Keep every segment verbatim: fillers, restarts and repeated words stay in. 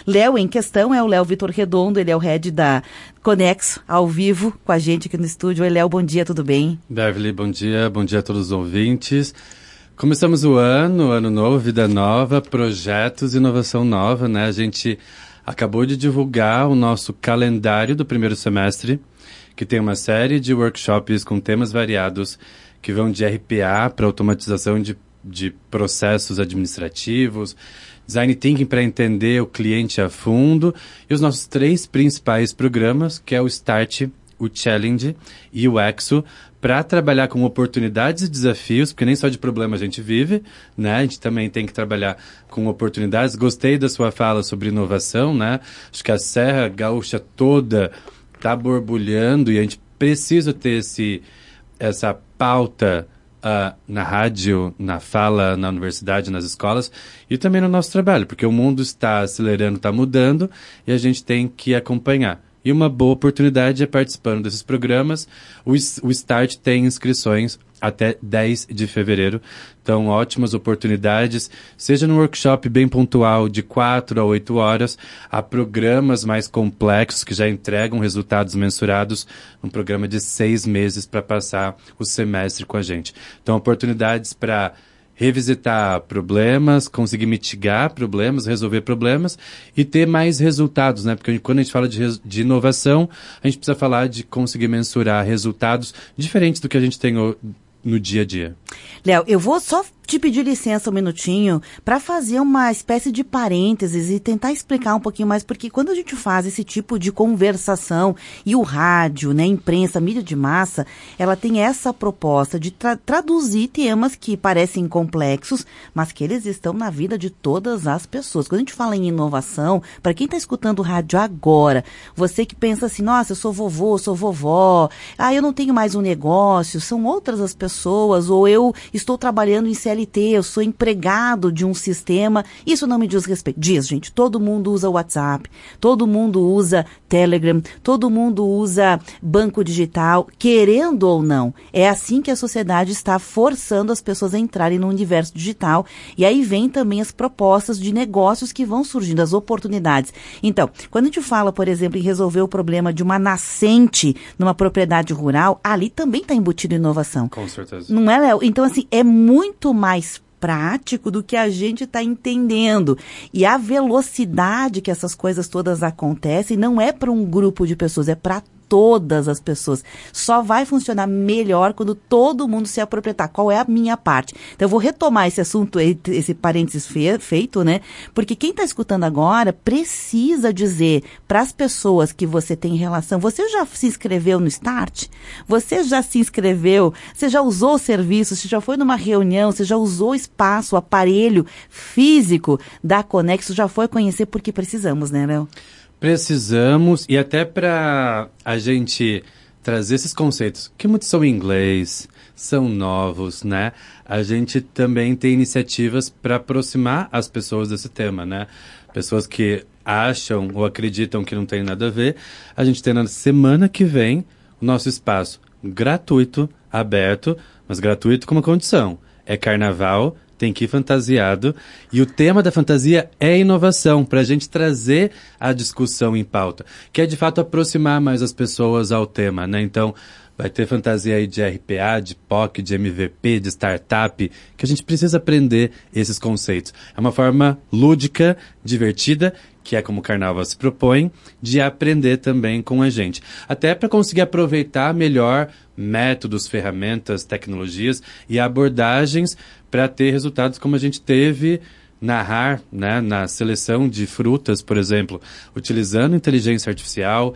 Léo em questão é o Léo Vitor Redondo, ele é o head da Conexo, ao vivo com a gente aqui no estúdio. Oi, Léo, bom dia, tudo bem? Beverly, bom dia, bom dia a todos os ouvintes. Começamos o ano, ano novo, vida nova, projetos, inovação nova, né? A gente acabou de divulgar o nosso calendário do primeiro semestre, que tem uma série de workshops com temas variados que vão de R P A para automatização de, de processos administrativos, design thinking para entender o cliente a fundo e os nossos três principais programas, que é o Start, o Challenge e o Exo, para trabalhar com oportunidades e desafios, porque nem só de problema a gente vive, né? A gente também tem que trabalhar com oportunidades. Gostei da sua fala sobre inovação, né? Acho que a Serra Gaúcha toda está borbulhando e a gente precisa ter esse, essa pauta uh, na rádio, na fala, na universidade, nas escolas e também no nosso trabalho, porque o mundo está acelerando, está mudando e a gente tem que acompanhar. E uma boa oportunidade é participando desses programas. O, o Start tem inscrições até dez de fevereiro. Então, ótimas oportunidades, seja num workshop bem pontual de quatro a oito horas, a programas mais complexos que já entregam resultados mensurados, um programa de seis meses para passar o semestre com a gente. Então, oportunidades para revisitar problemas, conseguir mitigar problemas, resolver problemas e ter mais resultados, né? Porque quando a gente fala de, de inovação, a gente precisa falar de conseguir mensurar resultados diferentes do que a gente tem o, no dia a dia. Léo, eu vou só te pedir licença um minutinho para fazer uma espécie de parênteses e tentar explicar um pouquinho mais, porque quando a gente faz esse tipo de conversação e o rádio, né, imprensa, mídia de massa, ela tem essa proposta de tra- traduzir temas que parecem complexos, mas que eles estão na vida de todas as pessoas. Quando a gente fala em inovação, para quem está escutando o rádio agora, você que pensa assim, nossa, eu sou vovô, eu sou vovó, ah, eu não tenho mais um negócio, são outras as pessoas, ou eu estou trabalhando em C L T, eu sou empregado de um sistema, isso não me diz respeito. Diz, gente, todo mundo usa WhatsApp, todo mundo usa Telegram, todo mundo usa banco digital, querendo ou não. É assim que a sociedade está forçando as pessoas a entrarem no universo digital. E aí vem também as propostas de negócios que vão surgindo, as oportunidades. Então, quando a gente fala, por exemplo, em resolver o problema de uma nascente numa propriedade rural, ali também está embutido inovação. Com certeza. Não é, Léo? Então, assim, é muito mais prático do que a gente está entendendo. E a velocidade que essas coisas todas acontecem não é para um grupo de pessoas, é para todas as pessoas. Só vai funcionar melhor quando todo mundo se apropriar. Qual é a minha parte? Então, eu vou retomar esse assunto, esse parênteses fe- feito, né? Porque quem está escutando agora precisa dizer para as pessoas que você tem relação, você já se inscreveu no Start? Você já se inscreveu? Você já usou o serviço? Você já foi numa reunião? Você já usou o espaço, o aparelho físico da Conexo? Já foi conhecer porque precisamos, né, Léo? Precisamos, e até para a gente trazer esses conceitos, que muitos são em inglês, são novos, né? A gente também tem iniciativas para aproximar as pessoas desse tema, né? Pessoas que acham ou acreditam que não tem nada a ver. A gente tem na semana que vem o nosso espaço gratuito, aberto, mas gratuito com uma condição. É carnaval, tem que ir fantasiado, e o tema da fantasia é inovação, para a gente trazer a discussão em pauta, que é de fato aproximar mais as pessoas ao tema, né? Então, vai ter fantasia aí de R P A, de P O C, de M V P, de startup, que a gente precisa aprender esses conceitos. É uma forma lúdica, divertida, que é como o Carnaval se propõe, de aprender também com a gente. Até para conseguir aproveitar melhor métodos, ferramentas, tecnologias e abordagens para ter resultados como a gente teve na R A R, né, na seleção de frutas, por exemplo, utilizando inteligência artificial,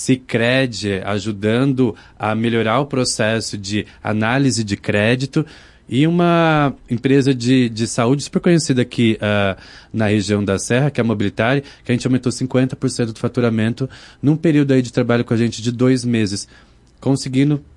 Sicredi ajudando a melhorar o processo de análise de crédito, e uma empresa de, de saúde super conhecida aqui uh, na região da Serra, que é a Mobilitari, que a gente aumentou cinquenta por cento do faturamento num período aí de trabalho com a gente de dois meses, conseguindo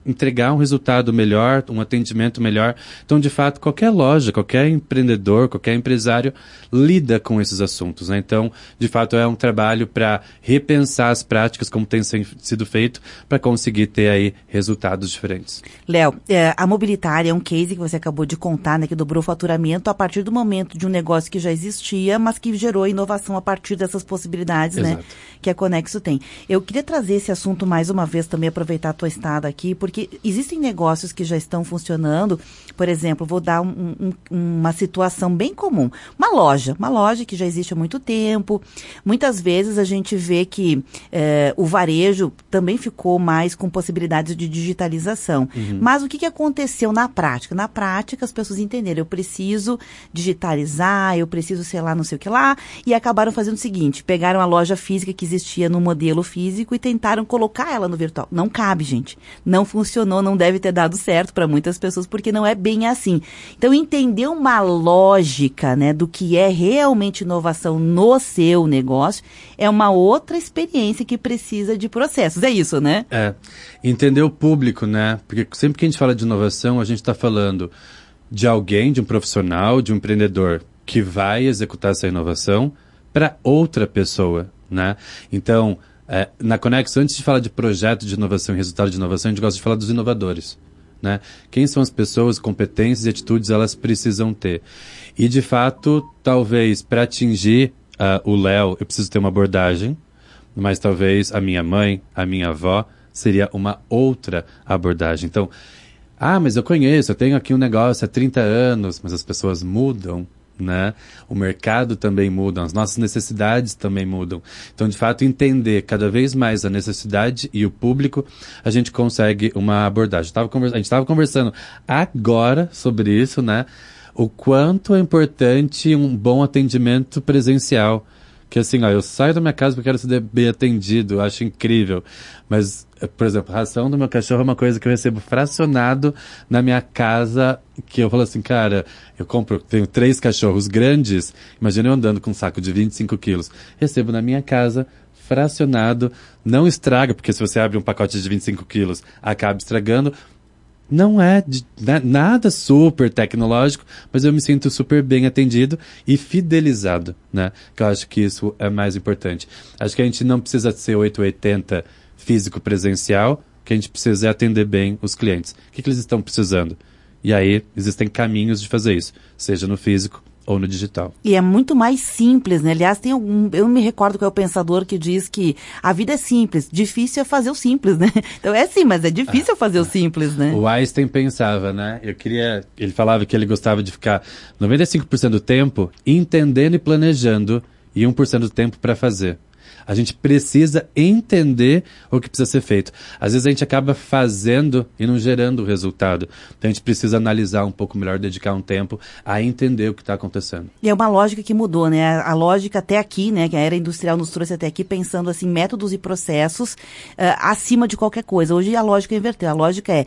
entregar um resultado melhor, um atendimento melhor. Então, de fato, qualquer loja, qualquer empreendedor, qualquer empresário lida com esses assuntos, né? Então, de fato, é um trabalho para repensar as práticas, como tem sido feito, para conseguir ter aí resultados diferentes. Léo, é, a Mobilitária é um case que você acabou de contar, né, que dobrou o faturamento a partir do momento de um negócio que já existia, mas que gerou inovação a partir dessas possibilidades, Exato. né, que a Conexo tem. Eu queria trazer esse assunto mais uma vez também, aproveitar a tua estada aqui, porque Porque existem negócios que já estão funcionando. Por exemplo, vou dar um, um, uma situação bem comum. Uma loja, uma loja que já existe há muito tempo. Muitas vezes a gente vê que eh, o varejo também ficou mais com possibilidades de digitalização. Uhum. Mas o que, que aconteceu na prática? Na prática, as pessoas entenderam, eu preciso digitalizar, eu preciso, sei lá, não sei o que lá, e acabaram fazendo o seguinte, pegaram a loja física que existia no modelo físico e tentaram colocar ela no virtual. Não cabe, gente. Não funciona. Funcionou, não deve ter dado certo para muitas pessoas, porque não é bem assim. Então, entender uma lógica, né, do que é realmente inovação no seu negócio é uma outra experiência que precisa de processos. É isso, né? É. Entender o público, né? Porque sempre que a gente fala de inovação, a gente está falando de alguém, de um profissional, de um empreendedor que vai executar essa inovação para outra pessoa, né? Então, É, na Conexo, antes de falar de projeto de inovação e resultado de inovação, a gente gosta de falar dos inovadores, né? Quem são as pessoas, competências e atitudes elas precisam ter. E, de fato, talvez para atingir uh, o Léo, eu preciso ter uma abordagem, mas talvez a minha mãe, a minha avó, seria uma outra abordagem. Então, ah, mas eu conheço, eu tenho aqui um negócio há trinta anos, mas as pessoas mudam, né? O mercado também muda, as nossas necessidades também mudam. Então, de fato, entender cada vez mais a necessidade e o público, a gente consegue uma abordagem. Tava conversa- a gente estava conversando agora sobre isso, né? O quanto é importante um bom atendimento presencial. Que assim, ó, eu saio da minha casa porque eu quero ser bem atendido, eu acho incrível. Mas, por exemplo, a ração do meu cachorro é uma coisa que eu recebo fracionado na minha casa, que eu falo assim, cara, eu compro, tenho três cachorros grandes, imagina eu andando com um saco de vinte e cinco quilos. Recebo na minha casa, fracionado, não estraga, porque se você abre um pacote de vinte e cinco quilos, acaba estragando. Não é de, né, nada super tecnológico, mas eu me sinto super bem atendido e fidelizado, né? Que eu acho que isso é mais importante. Acho que a gente não precisa ser oito ou oitenta físico presencial, o que a gente precisa é atender bem os clientes. O que, que eles estão precisando? E aí, existem caminhos de fazer isso, seja no físico ou no digital. E é muito mais simples, né? Aliás, tem algum, eu não me recordo qual é o pensador que diz que a vida é simples, difícil é fazer o simples, né? Então é sim, mas é difícil ah, fazer o simples, né? O Einstein pensava, né? Eu queria, ele falava que ele gostava de ficar noventa e cinco por cento do tempo entendendo e planejando e um por cento do tempo para fazer. A gente precisa entender o que precisa ser feito. Às vezes a gente acaba fazendo e não gerando o resultado. Então a gente precisa analisar um pouco melhor, dedicar um tempo a entender o que está acontecendo. E é uma lógica que mudou, né? A lógica até aqui, né, que a era industrial nos trouxe até aqui, pensando assim, métodos e processos uh, acima de qualquer coisa. Hoje a lógica inverteu. A lógica é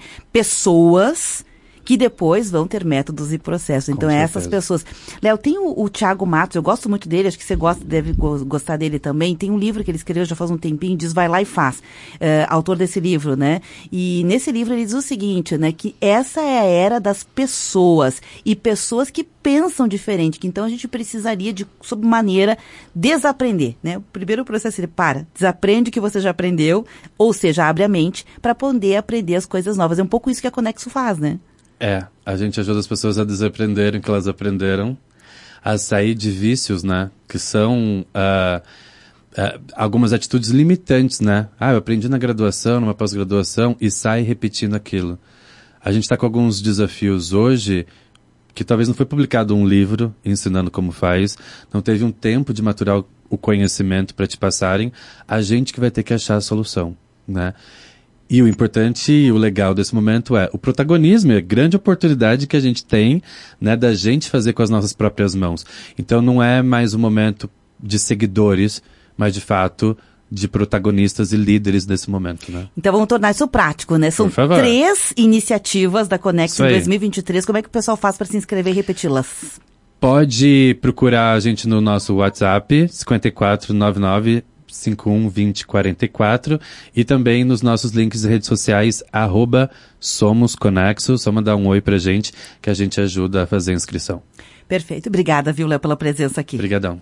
pessoas que depois vão ter métodos e processos. Então, é essas pessoas. Léo, tem o, o Thiago Matos, eu gosto muito dele, acho que você gosta, deve go- gostar dele também. Tem um livro que ele escreveu já faz um tempinho, diz Vai Lá e Faz. Uh, autor desse livro, né? E nesse livro ele diz o seguinte, né? Que essa é a era das pessoas. E pessoas que pensam diferente. Que então a gente precisaria de, sob maneira, desaprender, né? O primeiro processo ele para, desaprende o que você já aprendeu, ou seja, abre a mente para poder aprender as coisas novas. É um pouco isso que a Conexo faz, né? É, a gente ajuda as pessoas a desaprenderem o que elas aprenderam, a sair de vícios, né? Que são uh, uh, algumas atitudes limitantes, né? Ah, eu aprendi na graduação, numa pós-graduação, e sai repetindo aquilo. A gente está com alguns desafios hoje que talvez não foi publicado um livro ensinando como faz, não teve um tempo de maturar o conhecimento para te passarem, a gente que vai ter que achar a solução, né? E o importante e o legal desse momento é o protagonismo, é a grande oportunidade que a gente tem, né, da gente fazer com as nossas próprias mãos. Então não é mais um momento de seguidores, mas de fato de protagonistas e líderes desse momento, né? Então vamos tornar isso prático, né? São três iniciativas da Conexo em dois mil e vinte e três. Como é que o pessoal faz para se inscrever e repeti-las? Pode procurar a gente no nosso WhatsApp, cinco quatro nove nove cinco um dois zero quatro quatro e também nos nossos links de redes sociais, arroba Somos Conexo. Só mandar um oi pra gente que a gente ajuda a fazer a inscrição. Perfeito. Obrigada, viu, Léo, pela presença aqui. Obrigadão.